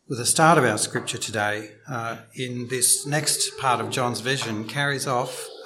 Well, the start of our scripture today, in this next part of John's vision, carries on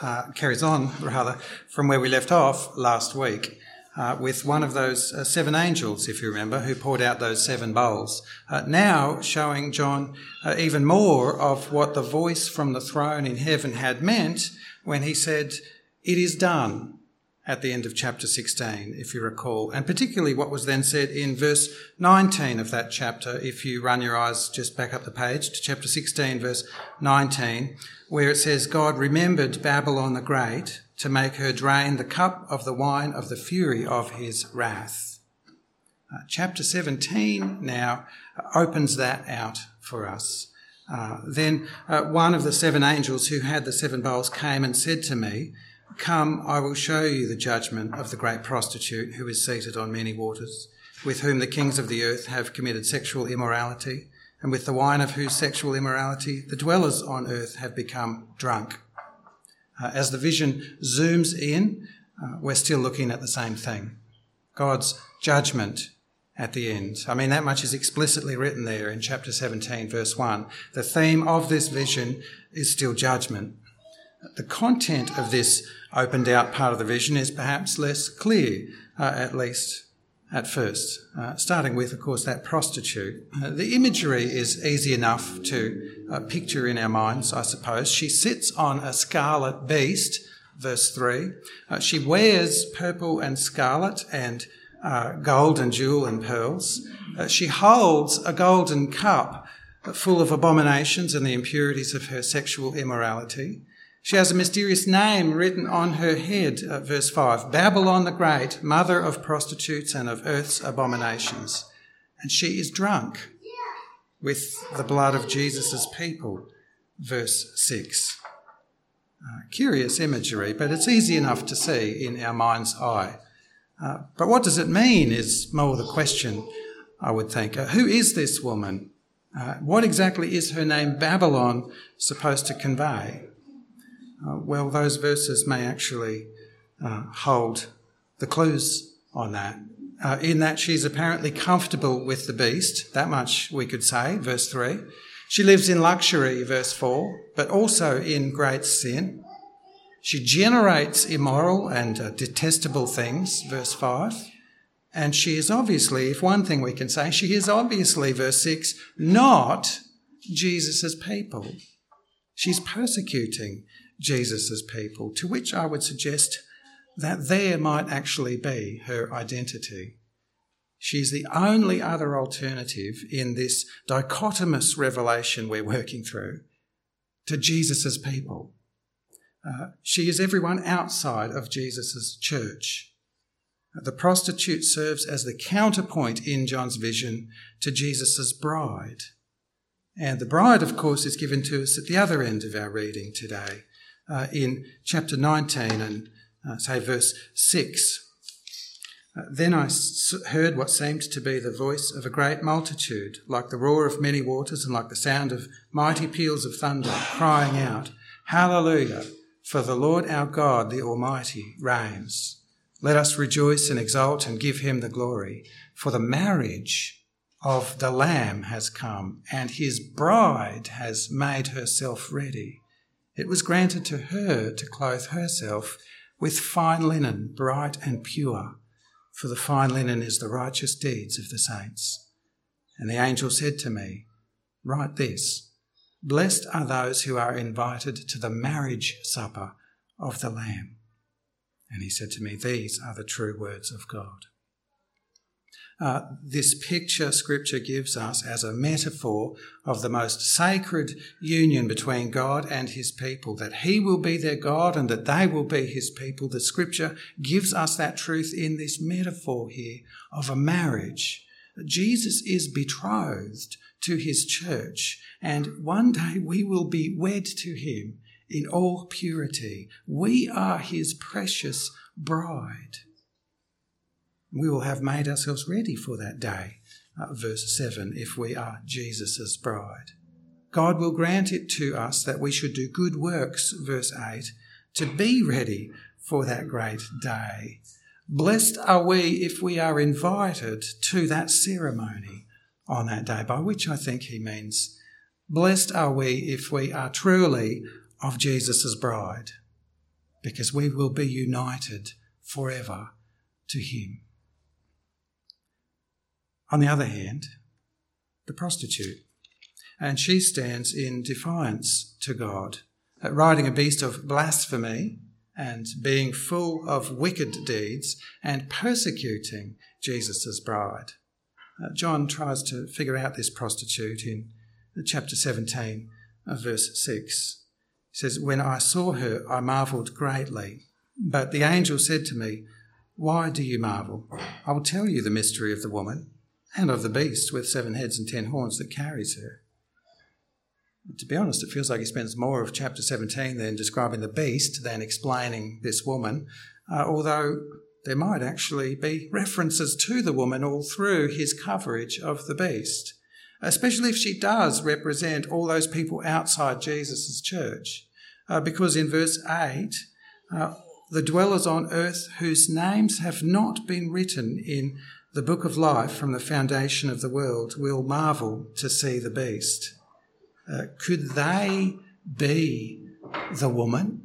from where we left off last week, with one of those 7 angels, if you remember, who poured out those 7 bowls. Now showing John even more of what the voice from the throne in heaven had meant when he said, "It is done," at the end of chapter 16, if you recall, and particularly what was then said in verse 19 of that chapter, if you run your eyes just back up the page to chapter 16, verse 19, where it says, "God remembered Babylon the Great to make her drain the cup of the wine of the fury of his wrath." Chapter 17 now opens that out for us. Then one of the 7 angels who had the 7 bowls came and said to me, "Come, I will show you the judgment of the great prostitute who is seated on many waters, with whom the kings of the earth have committed sexual immorality, and with the wine of whose sexual immorality the dwellers on earth have become drunk." As the vision zooms in, we're still looking at the same thing. God's judgment at the end. I mean, that much is explicitly written there in chapter 17, verse 1. The theme of this vision is still judgment. The content of this opened out part of the vision is perhaps less clear, at least at first, starting with, of course, that prostitute. The imagery is easy enough to picture in our minds, I suppose. She sits on a scarlet beast, verse 3. She wears purple and scarlet and gold and jewel and pearls. She holds a golden cup full of abominations and the impurities of her sexual immorality. She has a mysterious name written on her head, verse 5, Babylon the Great, mother of prostitutes and of earth's abominations. And she is drunk with the blood of Jesus' people, verse 6. Curious imagery, but it's easy enough to see in our mind's eye. But what does it mean is more the question, I would think. Who is this woman? What exactly is her name Babylon supposed to convey? Well, those verses may actually hold the clues on that, in that she's apparently comfortable with the beast, that much we could say, verse 3. She lives in luxury, verse 4, but also in great sin. She generates immoral and detestable things, verse 5. And she is obviously, if one thing we can say, she is obviously, verse 6, not Jesus' people. She's persecuting Jesus' people, to which I would suggest that there might actually be her identity. She's the only other alternative in this dichotomous revelation we're working through to Jesus' people. She is everyone outside of Jesus' church. The prostitute serves as the counterpoint in John's vision to Jesus' bride. And the bride, of course, is given to us at the other end of our reading today, in chapter 19 and say verse 6. Then I heard what seemed to be the voice of a great multitude, like the roar of many waters and like the sound of mighty peals of thunder, crying out, "Hallelujah, for the Lord our God, the Almighty, reigns. Let us rejoice and exult and give him the glory, for the marriage of the Lamb has come, and his bride has made herself ready. It was granted to her to clothe herself with fine linen, bright and pure, for the fine linen is the righteous deeds of the saints." And the angel said to me, "Write this, blessed are those who are invited to the marriage supper of the Lamb." And he said to me, "These are the true words of God." This picture Scripture gives us as a metaphor of the most sacred union between God and his people, that he will be their God and that they will be his people. The Scripture gives us that truth in this metaphor here of a marriage. Jesus is betrothed to his church, and one day we will be wed to him in all purity. We are his precious bride. We will have made ourselves ready for that day, verse 7, if we are Jesus' bride. God will grant it to us that we should do good works, verse 8, to be ready for that great day. Blessed are we if we are invited to that ceremony on that day, by which I think he means, blessed are we if we are truly of Jesus' bride, because we will be united forever to him. On the other hand, the prostitute, and she stands in defiance to God, riding a beast of blasphemy and being full of wicked deeds and persecuting Jesus' bride. John tries to figure out this prostitute in chapter 17, verse 6. He says, "When I saw her, I marvelled greatly. But the angel said to me, 'Why do you marvel? I will tell you the mystery of the woman and of the beast with 7 heads and 10 horns that carries her.'" To be honest, it feels like he spends more of chapter 17 then describing the beast than explaining this woman, although there might actually be references to the woman all through his coverage of the beast, especially if she does represent all those people outside Jesus' church. Because in verse 8, the dwellers on earth whose names have not been written in the book of life from the foundation of the world will marvel to see the beast. Could they be the woman?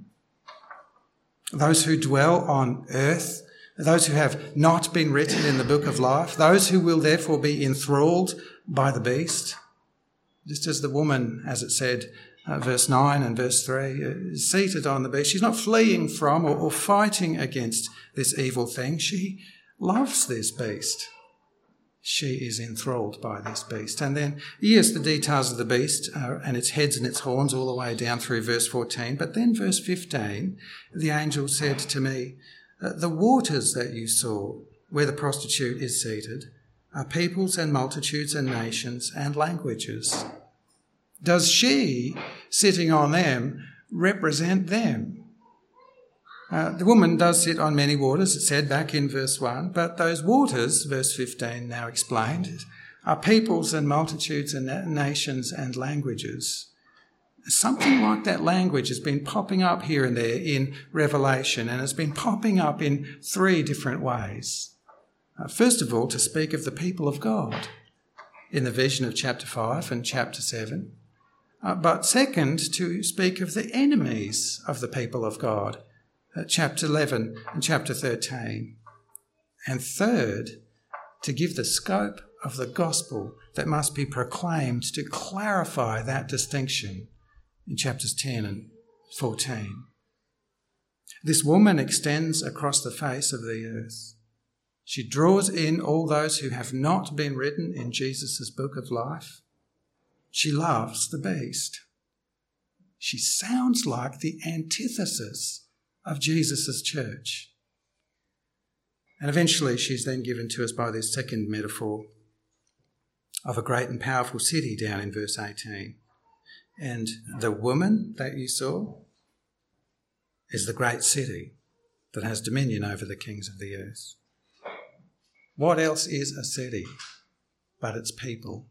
Those who dwell on earth, those who have not been written in the book of life, those who will therefore be enthralled by the beast? Just as the woman, as it said, verse 9 and verse 3, is seated on the beast. She's not fleeing from or fighting against this evil thing. She loves this beast. She is enthralled by this beast. And then, yes, the details of the beast and its heads and its horns all the way down through verse 14. But then verse 15, the angel said to me, "The waters that you saw where the prostitute is seated are peoples and multitudes and nations and languages. Does she, sitting on them, represent them?" The woman does sit on many waters, it said back in verse 1, but those waters, verse 15 now explained, are peoples and multitudes and nations and languages. Something like that language has been popping up here and there in Revelation, and has been popping up in 3 different ways. First of all, to speak of the people of God in the vision of chapter 5 and chapter 7. But second, to speak of the enemies of the people of God, chapter 11 and chapter 13. And third, to give the scope of the gospel that must be proclaimed to clarify that distinction in chapters 10 and 14. This woman extends across the face of the earth. She draws in all those who have not been written in Jesus' book of life. She loves the beast. She sounds like the antithesis of Jesus' church. And eventually she's then given to us by this second metaphor of a great and powerful city down in verse 18. And the woman that you saw is the great city that has dominion over the kings of the earth. What else is a city but its people?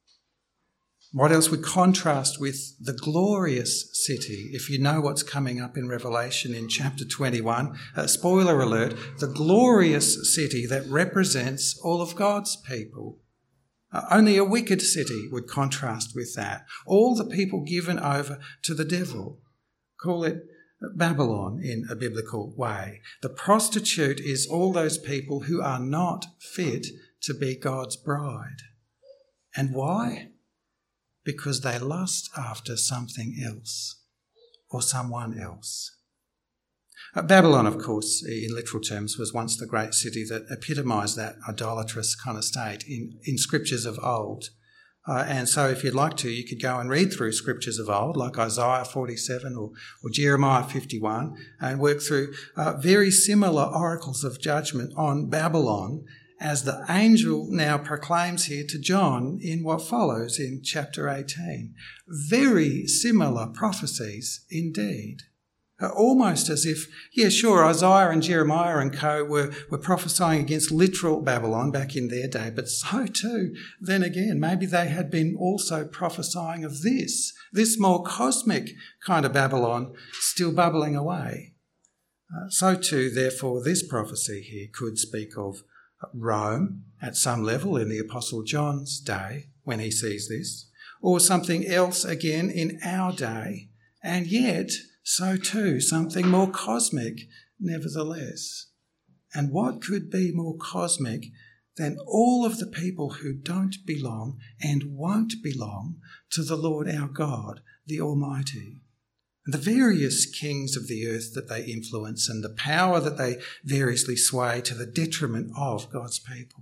What else would contrast with the glorious city, if you know what's coming up in Revelation in chapter 21? Spoiler alert, the glorious city that represents all of God's people. Only a wicked city would contrast with that. All the people given over to the devil. Call it Babylon in a biblical way. The prostitute is all those people who are not fit to be God's bride. And why? Because they lust after something else or someone else. Babylon, of course, in literal terms, was once the great city that epitomised that idolatrous kind of state in scriptures of old. And so if you'd like to, you could go and read through scriptures of old, like Isaiah 47 or Jeremiah 51, and work through very similar oracles of judgment on Babylon, as the angel now proclaims here to John in what follows in chapter 18. Very similar prophecies indeed. Almost as if, yeah, sure, Isaiah and Jeremiah and co were prophesying against literal Babylon back in their day, but so too, then again, maybe they had been also prophesying of this more cosmic kind of Babylon still bubbling away. So too, therefore, this prophecy here could speak of Rome at some level in the Apostle John's day when he sees this, or something else again in our day, and yet so too something more cosmic nevertheless. And what could be more cosmic than all of the people who don't belong and won't belong to the Lord our God, the Almighty? And the various kings of the earth that they influence and the power that they variously sway to the detriment of God's people.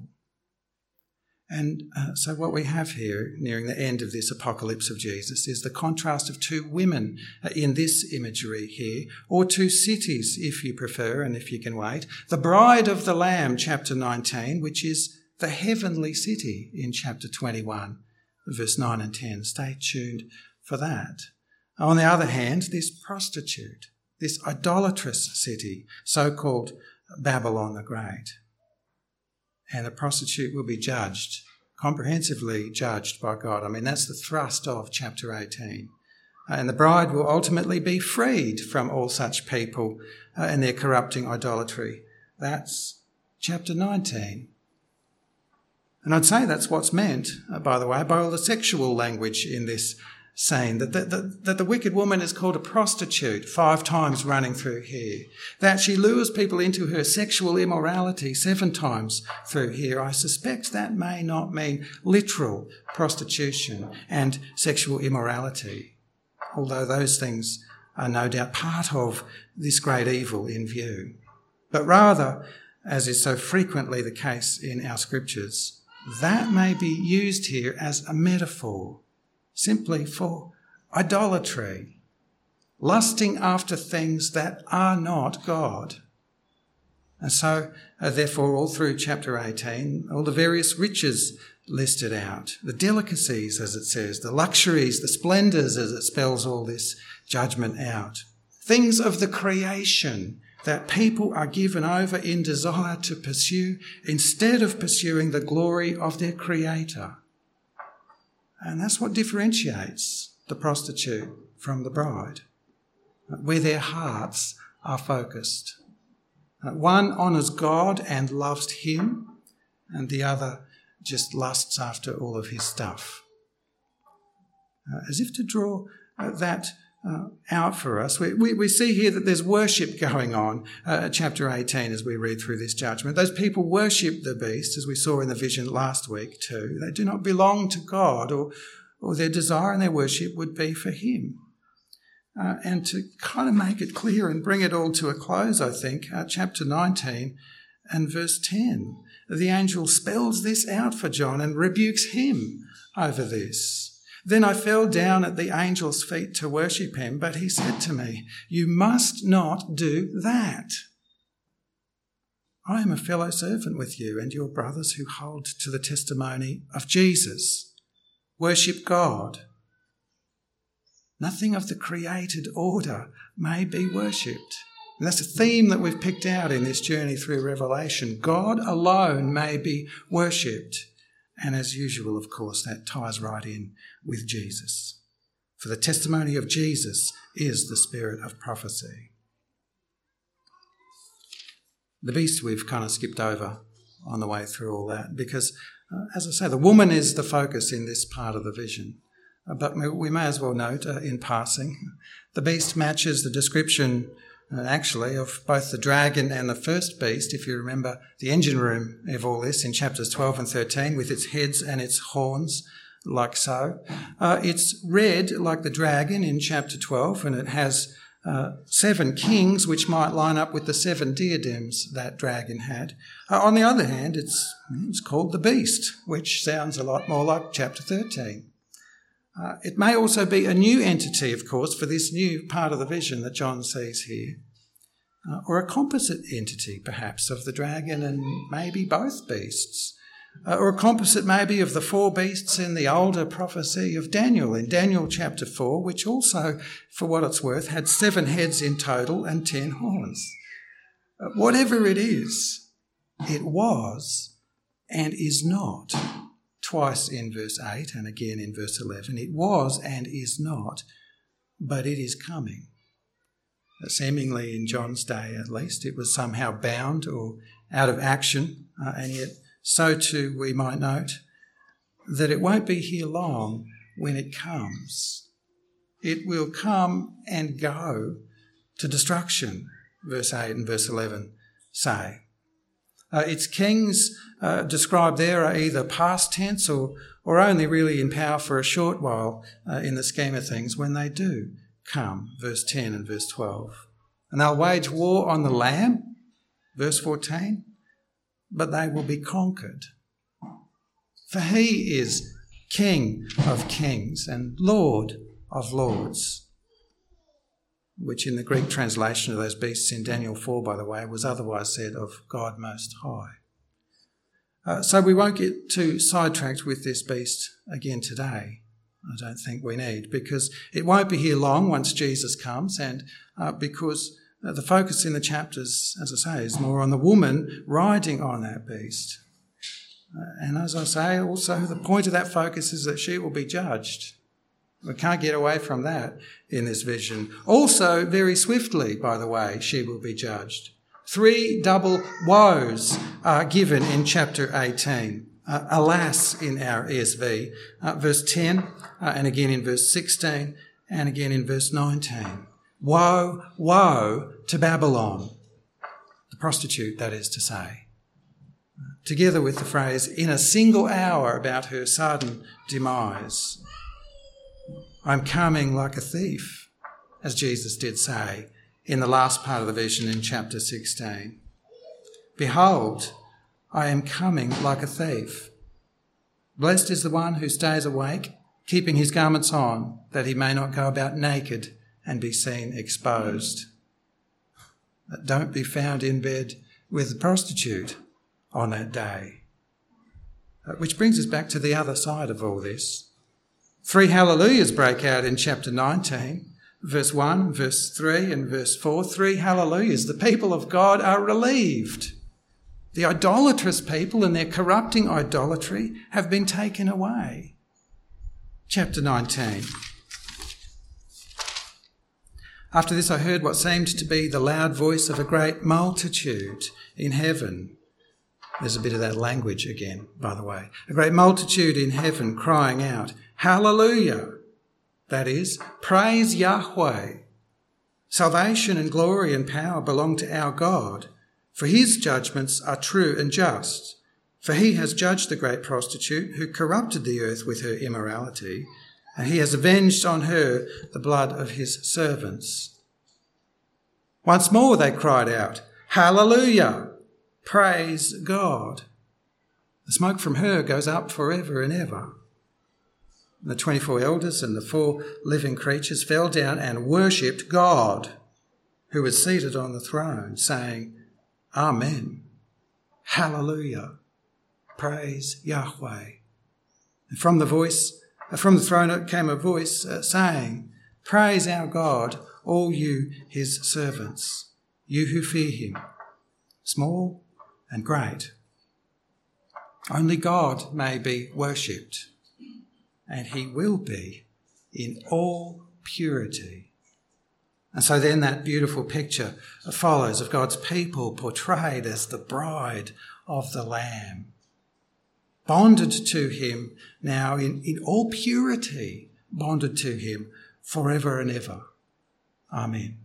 And so what we have here, nearing the end of this apocalypse of Jesus, is the contrast of two women in this imagery here, or two cities, if you prefer and if you can wait. The bride of the Lamb, chapter 19, which is the heavenly city in chapter 21, verse 9 and 10. Stay tuned for that. On the other hand, this prostitute, this idolatrous city, so-called Babylon the Great. And the prostitute will be judged, comprehensively judged by God. I mean, that's the thrust of chapter 18. And the bride will ultimately be freed from all such people and their corrupting idolatry. That's chapter 19. And I'd say that's what's meant, by the way, by all the sexual language in this saying, that the wicked woman is called a prostitute 5 times running through here, that she lures people into her sexual immorality 7 times through here. I suspect that may not mean literal prostitution and sexual immorality, although those things are no doubt part of this great evil in view. But rather, as is so frequently the case in our scriptures, that may be used here as a metaphor simply for idolatry, lusting after things that are not God. And so, therefore, all through chapter 18, all the various riches listed out, the delicacies, as it says, the luxuries, the splendours, as it spells all this judgment out, things of the creation that people are given over in desire to pursue instead of pursuing the glory of their Creator. And that's what differentiates the prostitute from the bride, where their hearts are focused. One honours God and loves him, and the other just lusts after all of his stuff. As if to draw that out for us, we see here that there's worship going on, chapter 18, as we read through this judgment. Those people worship the beast, as we saw in the vision last week too. They do not belong to God, or their desire and their worship would be for him. And to kind of make it clear and bring it all to a close, I think, chapter 19 and verse 10, the angel spells this out for John and rebukes him over this. Then I fell down at the angel's feet to worship him, but he said to me, "You must not do that. I am a fellow servant with you and your brothers who hold to the testimony of Jesus. Worship God. Nothing of the created order may be worshipped." And that's a theme that we've picked out in this journey through Revelation. God alone may be worshipped. And as usual, of course, that ties right in with Jesus. For the testimony of Jesus is the spirit of prophecy. The beast we've kind of skipped over on the way through all that because, as I say, the woman is the focus in this part of the vision. But we may as well note in passing, the beast matches the description actually of both the dragon and the first beast, if you remember the engine room of all this in chapters 12 and 13 with its heads and its horns like so. It's red like the dragon in chapter 12, and it has 7 kings which might line up with the 7 diadems that dragon had. On the other hand, it's called the beast, which sounds a lot more like chapter 13. It may also be a new entity, of course, for this new part of the vision that John sees here, or a composite entity, perhaps, of the dragon and maybe both beasts, or a composite maybe of the 4 beasts in the older prophecy of Daniel, in Daniel chapter 4, which also, for what it's worth, had 7 heads in total and 10 horns. Whatever it is, it was and is not. Twice in verse 8 and again in verse 11. It was and is not, but it is coming. Seemingly in John's day at least, it was somehow bound or out of action, and yet so too we might note that it won't be here long when it comes. It will come and go to destruction, verse 8 and verse 11 say. Its kings described there are either past tense or only really in power for a short while in the scheme of things when they do come, verse 10 and verse 12. And they'll wage war on the Lamb, verse 14, but they will be conquered. For he is King of kings and Lord of lords, which in the Greek translation of those beasts in Daniel 4, by the way, was otherwise said of God Most High. So we won't get too sidetracked with this beast again today. I don't think we need, because it won't be here long once Jesus comes, and because the focus in the chapters, as I say, is more on the woman riding on that beast. And as I say, also the point of that focus is that she will be judged. We can't get away from that in this vision. Also, very swiftly, by the way, she will be judged. 3 double woes are given in chapter 18. Alas in our ESV, verse 10, and again in verse 16, and again in verse 19. Woe, woe to Babylon, the prostitute, that is to say. Together with the phrase, in a single hour about her sudden demise. I'm coming like a thief, as Jesus did say in the last part of the vision in chapter 16. Behold, I am coming like a thief. Blessed is the one who stays awake, keeping his garments on, that he may not go about naked and be seen exposed. Don't be found in bed with the prostitute on that day. Which brings us back to the other side of all this. 3 hallelujahs break out in chapter 19, verse 1, verse 3 and verse 4. 3 hallelujahs. The people of God are relieved. The idolatrous people and their corrupting idolatry have been taken away. Chapter 19. After this I heard what seemed to be the loud voice of a great multitude in heaven. There's a bit of that language again, by the way. A great multitude in heaven crying out, Hallelujah! That is, praise Yahweh. Salvation and glory and power belong to our God, for his judgments are true and just. For he has judged the great prostitute who corrupted the earth with her immorality, and he has avenged on her the blood of his servants. Once more they cried out, Hallelujah! Praise God. The smoke from her goes up forever and ever. And the 24 elders and the 4 living creatures fell down and worshipped God, who was seated on the throne, saying, Amen. Hallelujah. Praise Yahweh. And from the throne came a voice saying, Praise our God, all you his servants, you who fear him, small and great. Only God may be worshipped, and he will be in all purity. And so then that beautiful picture follows of God's people portrayed as the bride of the Lamb, bonded to him now in all purity, bonded to him forever and ever. Amen.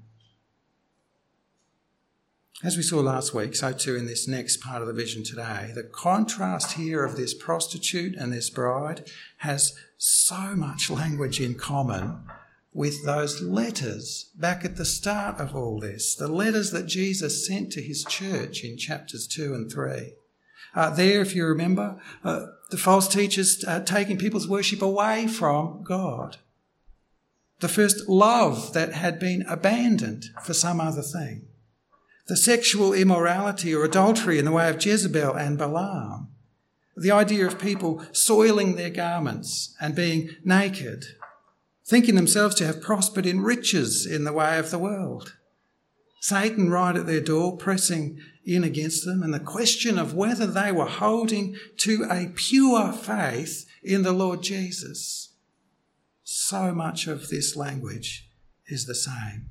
As we saw last week, so too in this next part of the vision today, the contrast here of this prostitute and this bride has so much language in common with those letters back at the start of all this, the letters that Jesus sent to his church in chapters 2 and 3. There, if you remember, the false teachers taking people's worship away from God. The first love that had been abandoned for some other thing. The sexual immorality or adultery in the way of Jezebel and Balaam. The idea of people soiling their garments and being naked, thinking themselves to have prospered in riches in the way of the world. Satan right at their door, pressing in against them, and the question of whether they were holding to a pure faith in the Lord Jesus. So much of this language is the same.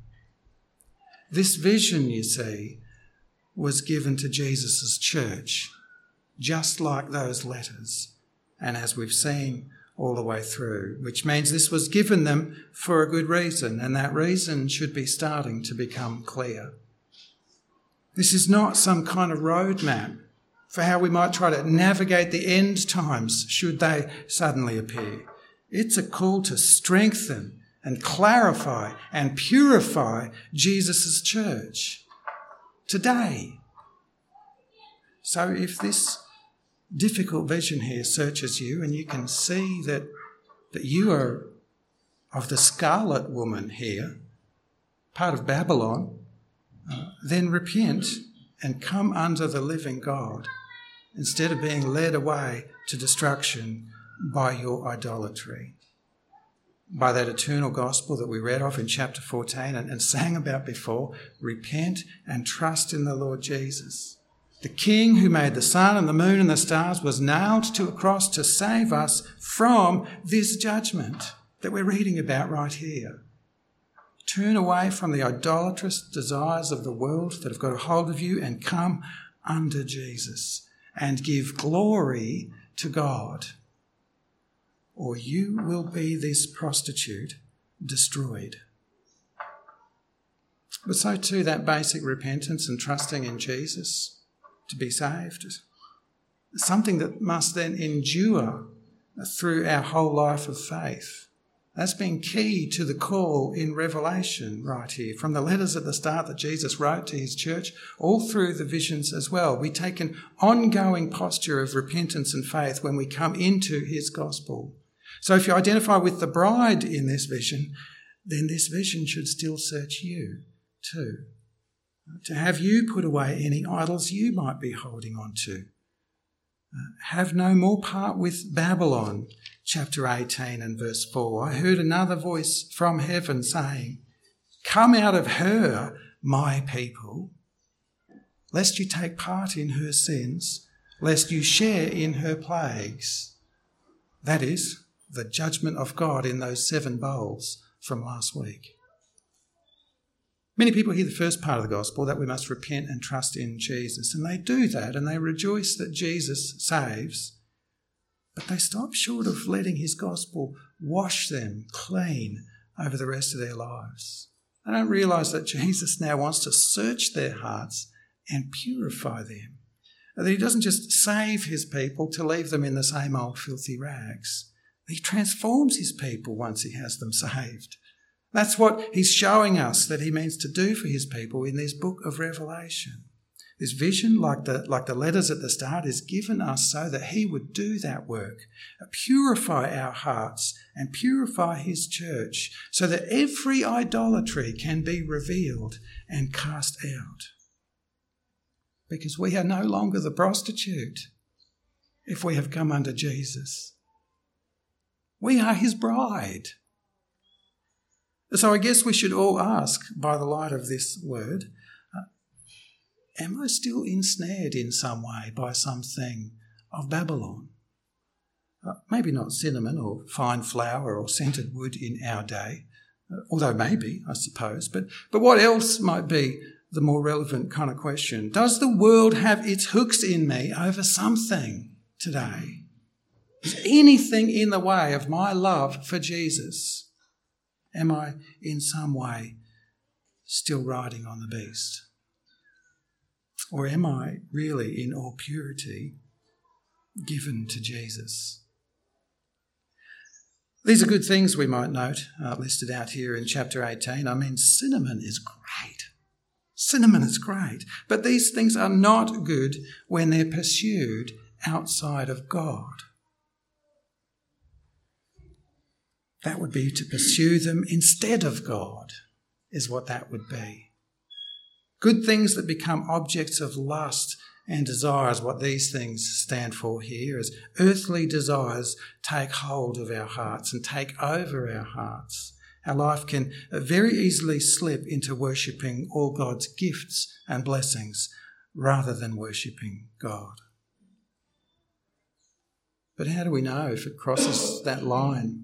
This vision, you see, was given to Jesus' church just like those letters, and as we've seen all the way through, which means this was given them for a good reason, and that reason should be starting to become clear. This is not some kind of roadmap for how we might try to navigate the end times should they suddenly appear. It's a call to strengthen and clarify and purify Jesus' church today. So if this difficult vision here searches you and you can see that you are of the scarlet woman here, part of Babylon, then repent and come under the living God instead of being led away to destruction by your idolatry, by that eternal gospel that we read of in chapter 14 and sang about before. Repent and trust in the Lord Jesus. The King who made the sun and the moon and the stars was nailed to a cross to save us from this judgment that we're reading about right here. Turn away from the idolatrous desires of the world that have got a hold of you and come under Jesus and give glory to God, or you will be this prostitute destroyed. But so too that basic repentance and trusting in Jesus to be saved, something that must then endure through our whole life of faith. That's been key to the call in Revelation right here, from the letters at the start that Jesus wrote to his church, all through the visions as well. We take an ongoing posture of repentance and faith when we come into his gospel. So if you identify with the bride in this vision, then this vision should still search you too, to have you put away any idols you might be holding on to. Have no more part with Babylon, chapter 18 and verse 4. I heard another voice from heaven saying, come out of her, my people, lest you take part in her sins, lest you share in her plagues. That is, the judgment of God in those 7 bowls from last week. Many people hear the first part of the gospel, that we must repent and trust in Jesus, and they do that and they rejoice that Jesus saves, but they stop short of letting his gospel wash them clean over the rest of their lives. They don't realise that Jesus now wants to search their hearts and purify them, that he doesn't just save his people to leave them in the same old filthy rags. He transforms his people once he has them saved. That's what he's showing us that he means to do for his people in this book of Revelation. This vision, like the letters at the start, is given us so that he would do that work, purify our hearts and purify his church so that every idolatry can be revealed and cast out. Because we are no longer the prostitute if we have come under Jesus. We are his bride. So I guess we should all ask, by the light of this word, am I still ensnared in some way by something of Babylon? Maybe not cinnamon or fine flour or scented wood in our day, although maybe, I suppose. But what else might be the more relevant kind of question? Does the world have its hooks in me over something today? Is anything in the way of my love for Jesus? Am I in some way still riding on the beast? Or am I really in all purity given to Jesus? These are good things we might note, listed out here in chapter 18. I mean, cinnamon is great. Cinnamon is great. But these things are not good when they're pursued outside of God. That would be to pursue them instead of God, is what that would be. Good things that become objects of lust and desire is what these things stand for here, as earthly desires take hold of our hearts and take over our hearts. Our life can very easily slip into worshipping all God's gifts and blessings rather than worshipping God. But how do we know if it crosses that line?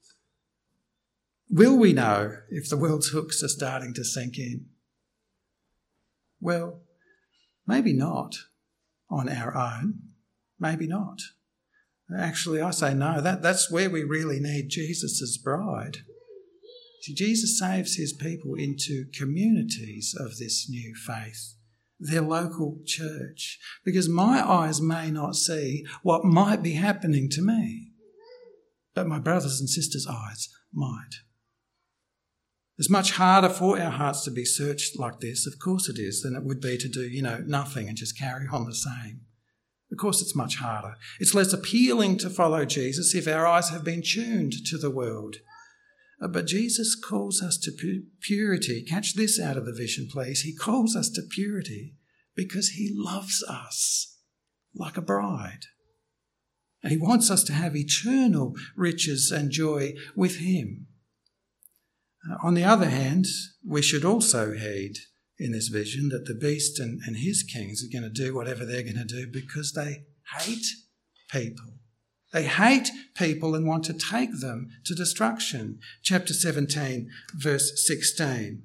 Will we know if the world's hooks are starting to sink in? Well, maybe not on our own. Maybe not. Actually, I say no. That's where we really need Jesus' bride. See, Jesus saves his people into communities of this new faith, their local church, because my eyes may not see what might be happening to me, but my brothers and sisters' eyes might. It's much harder for our hearts to be searched like this, of course it is, than it would be to do, nothing and just carry on the same. Of course it's much harder. It's less appealing to follow Jesus if our eyes have been tuned to the world. But Jesus calls us to purity. Catch this out of the vision, please. He calls us to purity because he loves us like a bride. And he wants us to have eternal riches and joy with him. On the other hand, we should also heed in this vision that the beast and his kings are going to do whatever they're going to do because they hate people. They hate people and want to take them to destruction. Chapter 17, verse 16.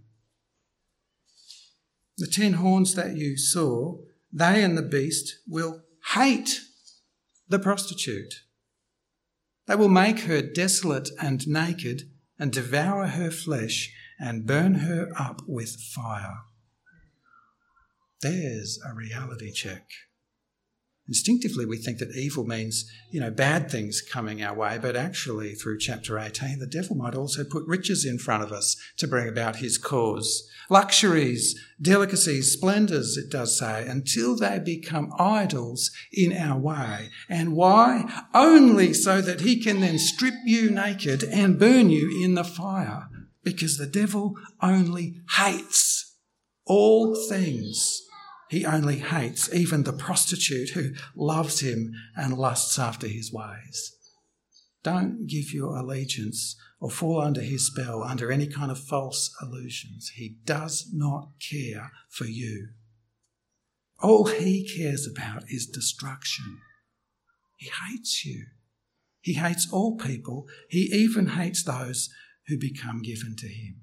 The 10 horns that you saw, they and the beast will hate the prostitute. They will make her desolate and naked and devour her flesh and burn her up with fire. There's a reality check. Instinctively, we think that evil means, bad things coming our way, but actually through chapter 18, the devil might also put riches in front of us to bring about his cause. Luxuries, delicacies, splendours, it does say, until they become idols in our way. And why? Only so that he can then strip you naked and burn you in the fire, because the devil only hates all things. He only hates even the prostitute who loves him and lusts after his ways. Don't give your allegiance or fall under his spell under any kind of false illusions. He does not care for you. All he cares about is destruction. He hates you. He hates all people. He even hates those who become given to him.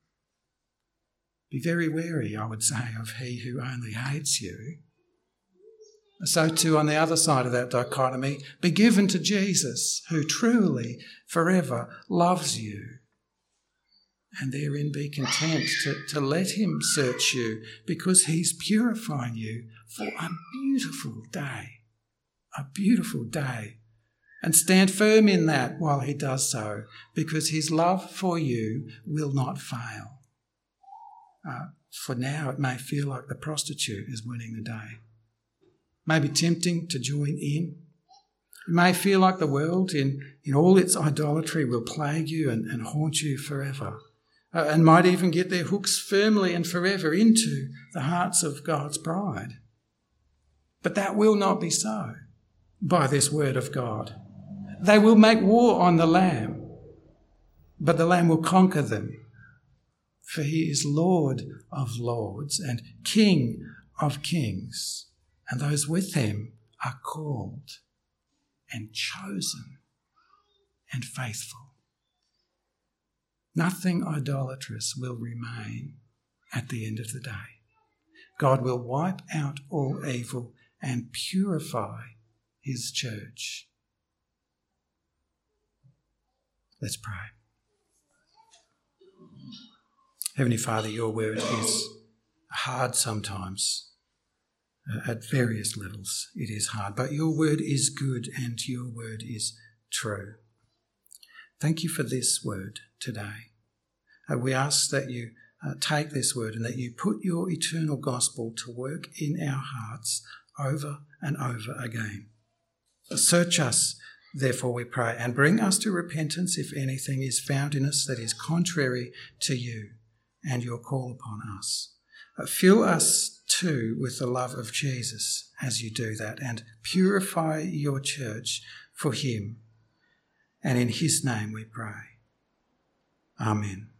Be very wary, I would say, of he who only hates you. So too, on the other side of that dichotomy, be given to Jesus, who truly, forever loves you. And therein be content to let him search you, because he's purifying you for a beautiful day. A beautiful day. And stand firm in that while he does so, because his love for you will not fail. For now, it may feel like the prostitute is winning the day. It may be tempting to join in. It may feel like the world in all its idolatry will plague you and haunt you forever, and might even get their hooks firmly and forever into the hearts of God's bride. But that will not be so by this word of God. They will make war on the Lamb, but the Lamb will conquer them. For he is Lord of lords and King of kings, and those with him are called and chosen and faithful. Nothing idolatrous will remain at the end of the day. God will wipe out all evil and purify his church. Let's pray. Heavenly Father, your word is hard sometimes. At various levels it is hard, but your word is good and your word is true. Thank you for this word today. We ask that you take this word and that you put your eternal gospel to work in our hearts over and over again. Search us, therefore, we pray, and bring us to repentance if anything is found in us that is contrary to you and your call upon us. Fill us too with the love of Jesus as you do that, and purify your church for him. And in his name we pray. Amen.